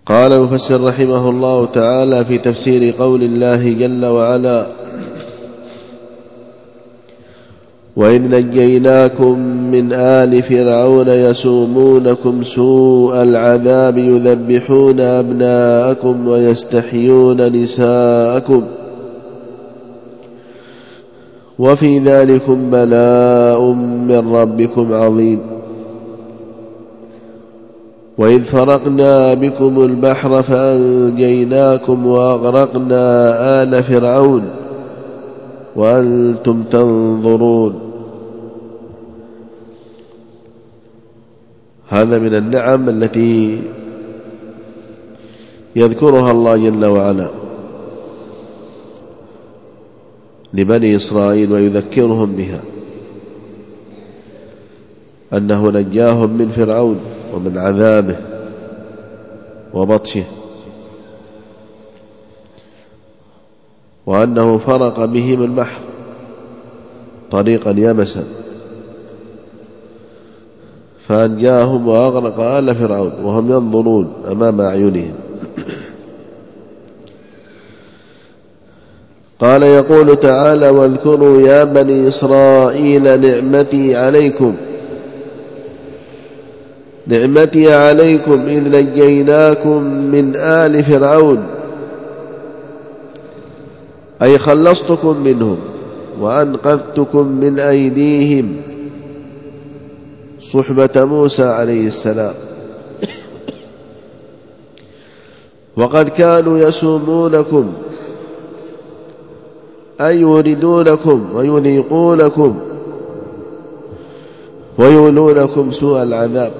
قال المفسر رحمه الله تعالى في تفسير قول الله جل وعلا: وإذ نجيناكم من آل فرعون يسومونكم سوء العذاب يذبحون أبناءكم ويستحيون نساءكم وفي ذلكم بلاء من ربكم عظيم. وإذ فرقنا بكم البحر فأنجيناكم وأغرقنا آل فرعون وأنتم تنظرون. هذا من النعم التي يذكرها الله جل وعلا لبني إسرائيل ويذكرهم بها، أنه نجاهم من فرعون ومن عذابه وبطشه، وأنه فرق بهم البحر طريقا يبسا فأنجاهم وأغرق آل فرعون وهم ينظرون أمام أعينهم. قال يقول تعالى: واذكروا يا بني إسرائيل نعمتي عليكم إذ نجيناكم من آل فرعون، أي خلصتكم منهم وأنقذتكم من أيديهم، صحبة موسى عليه السلام. وقد كانوا يسومونكم أي يريدونكم ويذيقونكم ويولونكم سوء العذاب،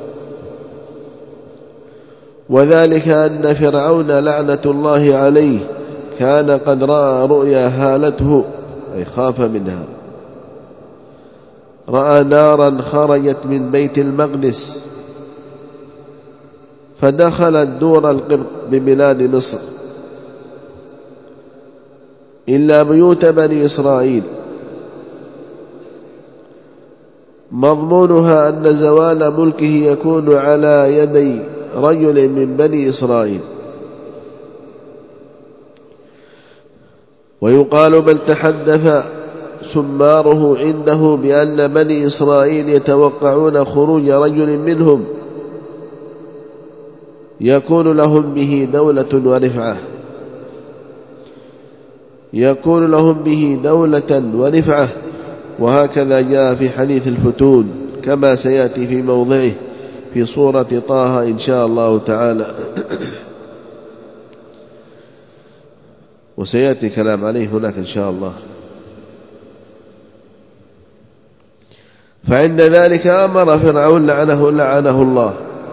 وذلك أن فرعون لعنة الله عليه كان قد رأى رؤيا هالته أي خاف منها، رأى نارا خرجت من بيت المقدس فدخلت دور القبط ببلاد مصر إلا بيوت بني إسرائيل، مضمونها أن زوال ملكه يكون على يدي رجل من بني إسرائيل. ويقال بل تحدث سماره عنده بأن بني إسرائيل يتوقعون خروج رجل منهم يكون لهم به دولة ورفعة، وهكذا جاء في حديث الفتون كما سيأتي في موضعه في سورة طه إن شاء الله تعالى، وسيأتي كلام عليه هناك إن شاء الله. فعند ذلك أمر فرعون لعنه الله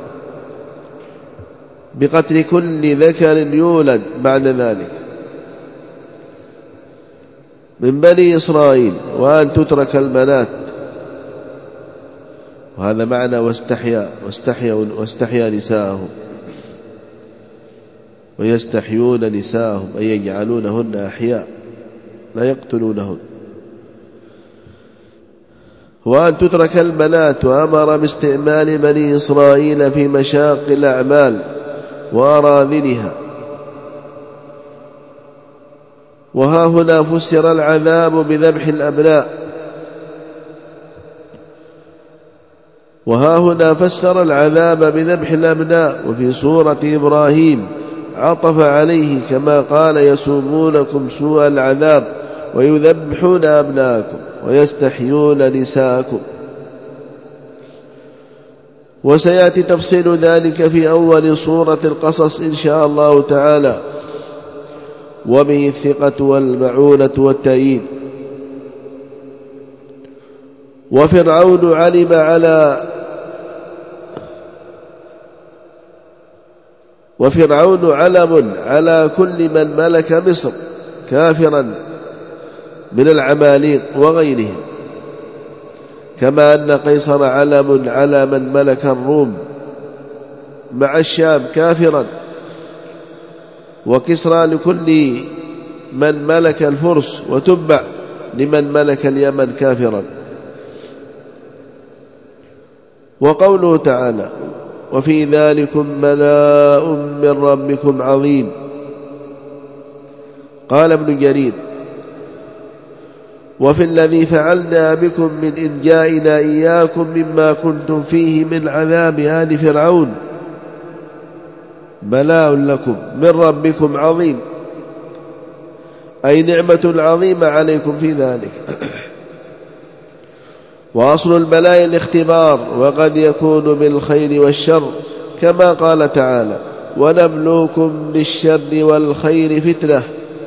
بقتل كل ذكر يولد بعد ذلك من بني إسرائيل، وأن تترك البنات، وهذا معنى واستحيا نساءهم، ويستحيون نساءهم أي يجعلونهن أحياء لا يقتلونهن، وأن تترك البنات، وأمر باستعمال بني إسرائيل في مشاق الأعمال وأراذلها. وها هنا فسر العذاب بذبح الأبناء، وفي سورة إبراهيم عطف عليه كما قال: يسومونكم سوء العذاب ويذبحون أبناءكم ويستحيون نساءكم. وسيأتي تفصيل ذلك في أول سورة القصص إن شاء الله تعالى، وبه الثقة والمعونة والتأييد. وفرعون علم على كل من ملك مصر كافرا من العماليق وغيرهم، كما أن قيصر علم على من ملك الروم مع الشام كافرا، وكسرى لكل من ملك الفرس، وتبع لمن ملك اليمن كافرا. وقوله تعالى: وفي ذلكم بلاء من ربكم عظيم. قال ابن جرير: وفي الذي فعلنا بكم من إنجائنا إياكم مما كنتم فيه من عذاب آل فرعون بلاء لكم من ربكم عظيم، أي نعمة عظيمة عليكم في ذلك. وأصل البلاء الاختبار، وقد يكون بالخير والشر، كما قال تعالى: ونبلوكم بالشر والخير فتنة.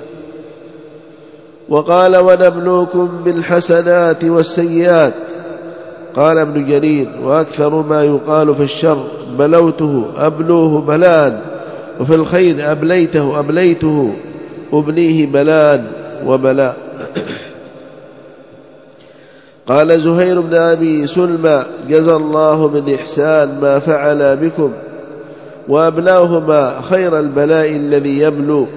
وقال: ونبلوكم بالحسنات والسيئات. قال ابن جرير: وأكثر ما يقال في الشر بلوته أبلوه بلان، وفي الخير أبليته أبليته أبليه بلان وبلاء. قال زهير بن أبي سلمى: جزى الله بالإحسان ما فعل بكم، وأبلاهما خير البلاء الذي يبلو.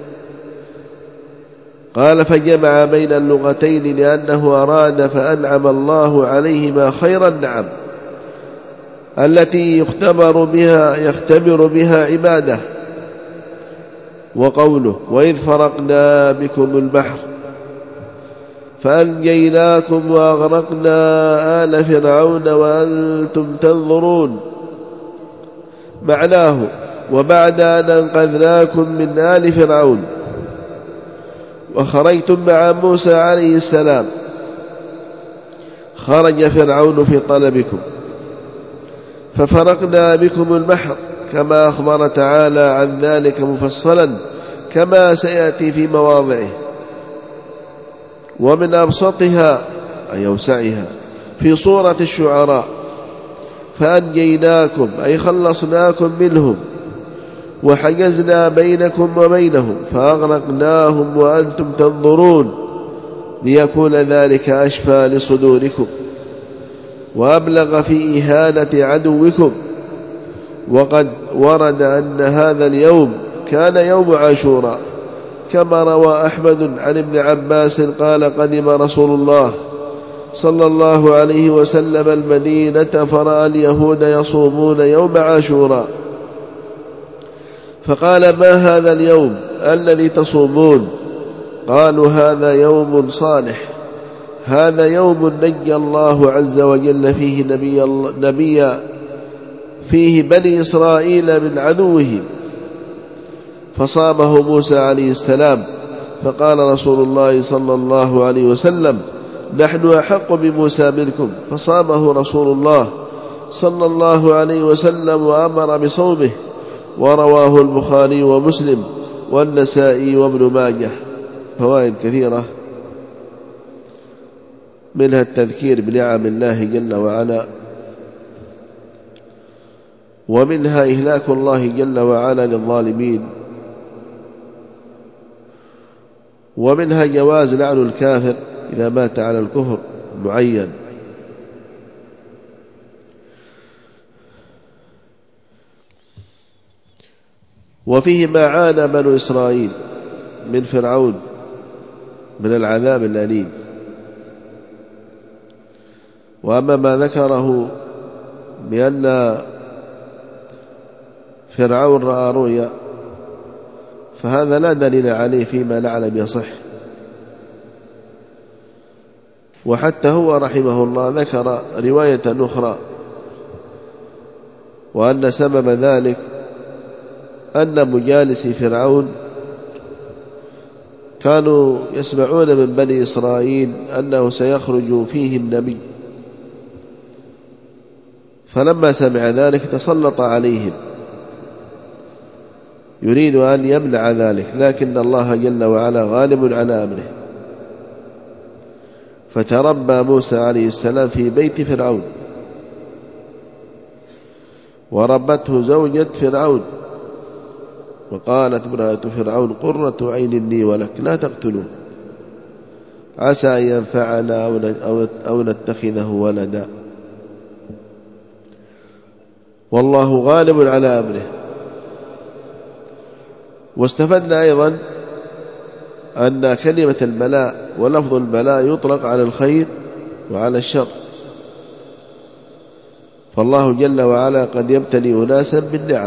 قال: فجمع بين اللغتين لأنه أراد فأنعم الله عليهما خير النعم التي يختبر بها عباده. وقوله: وإذ فرقنا بكم البحر فأنجيناكم وأغرقنا آل فرعون وأنتم تنظرون، معناه: وبعد أن أنقذناكم من آل فرعون وخرجتم مع موسى عليه السلام، خرج فرعون في طلبكم ففرقنا بكم البحر، كما أخبر تعالى عن ذلك مفصلا كما سيأتي في مواضعه. ومن أبسطها أي أوسعها في سورة الشعراء: فأنجيناكم أي خلصناكم منهم، وحجزنا بينكم وبينهم فأغرقناهم وأنتم تنظرون، ليكون ذلك أشفى لصدوركم وأبلغ في إهانة عدوكم. وقد ورد أن هذا اليوم كان يوم عاشوراء، كما روى أحمد عن ابن عباس قال: قدم رسول الله صلى الله عليه وسلم المدينة فرأى اليهود يصومون يوم عاشوراء، فقال: ما هذا اليوم الذي تصومون؟ قالوا: هذا يوم صالح، هذا يوم نجى الله عز وجل فيه بني إسرائيل من عدوهم، فصامه موسى عليه السلام. فقال رسول الله صلى الله عليه وسلم: نحن أحق بموسى منكم، فصامه رسول الله صلى الله عليه وسلم وأمر بصومه. ورواه البخاري ومسلم والنسائي وابن ماجه. فوائد كثيرة، منها التذكير بنعم الله جل وعلا، ومنها إهلاك الله جل وعلا للظالمين، ومنها جواز لعن الكافر إذا مات على الكفر معين. وفيه ما عانى بنو إسرائيل من فرعون من العذاب الأليم. وأما ما ذكره بأن فرعون رأى رؤيا فهذا لا دليل عليه فيما نعلم يصح. وحتى هو رحمه الله ذكر رواية أخرى، وأن سبب ذلك أن مجالسي فرعون كانوا يسمعون من بني إسرائيل أنه سيخرج فيهم نبي، فلما سمع ذلك تسلط عليهم يريد أن يمنع ذلك، لكن الله جل وعلا غالب على أمره، فتربى موسى عليه السلام في بيت فرعون، وربته زوجة فرعون، وقالت امرأة فرعون: قرة عين لي ولك لا تقتلوه عسى أن ينفعنا أو نتخذه ولدا، والله غالب على أمره. واستفدنا أيضا أن كلمة البلاء ولفظ البلاء يطلق على الخير وعلى الشر، فالله جل وعلا قد يبتلي أناسا بالنعم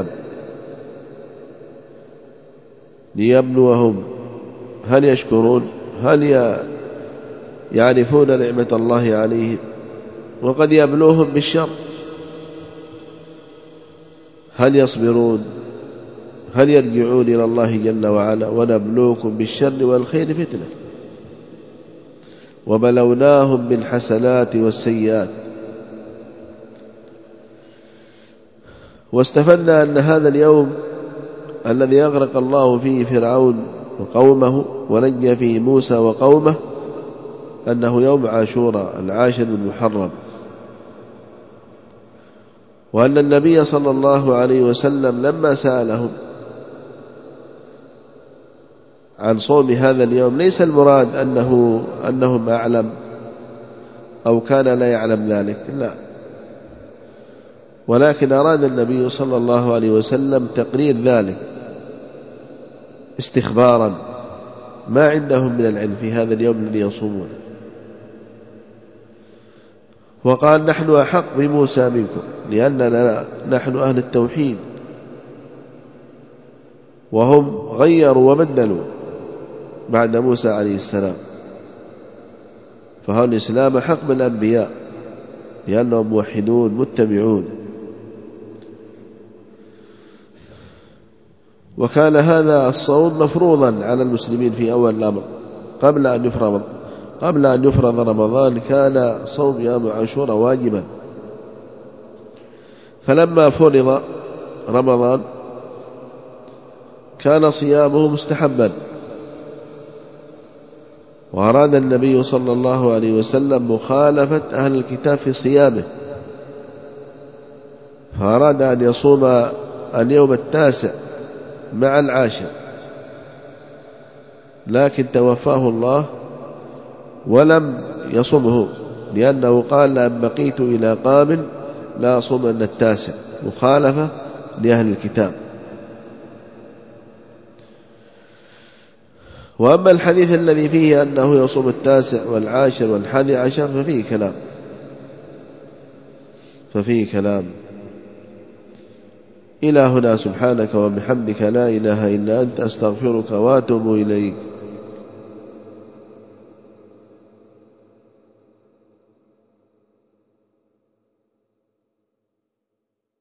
ليبلوهم هل يشكرون، هل يعرفون نعمة الله عليهم، وقد يبلوهم بالشر هل يصبرون، هل يرجعون إلى الله جل وعلا. ونبلوكم بالشر والخير فتنة وبلوناهم بالحسنات والسيئات. واستفدنا أن هذا اليوم الذي أغرق الله فيه فرعون وقومه ونجى فيه موسى وقومه أنه يوم عاشوراء 10 من محرم، وأن النبي صلى الله عليه وسلم لما سألهم عن صوم هذا اليوم ليس المراد أنهم أعلم أو كان لا يعلم ذلك، لا، ولكن أراد النبي صلى الله عليه وسلم تقرير ذلك استخبارا ما عندهم من العلم في هذا اليوم الذي يصومون. وقال نحن أحق بموسى منكم لأننا نحن أهل التوحيد، وهم غيروا وبدلوا بعد موسى عليه السلام، فهو الإسلام حق بالأنبياء لأنهم موحدون متبعون. وكان هذا الصوم مفروضا على المسلمين في أول الأمر قبل أن يفرض رمضان، كان صوم يوم عاشوراء واجبا، فلما فرض رمضان كان صيامه مستحبا، وأراد النبي صلى الله عليه وسلم مخالفة أهل الكتاب في صيامه، فأراد أن يصوم اليوم 9 مع 10، لكن توفاه الله ولم يصمه، لأنه قال لأن بقيت إلى قابل لا أصومن 9، مخالفة لأهل الكتاب. وأما الحديث الذي فيه أنه يصوم 9 والعاشر والحادي عشر ففيه كلام. إلى هنا سبحانك وبحمدك لا إله إلا أنت أستغفرك وأتوب إليك.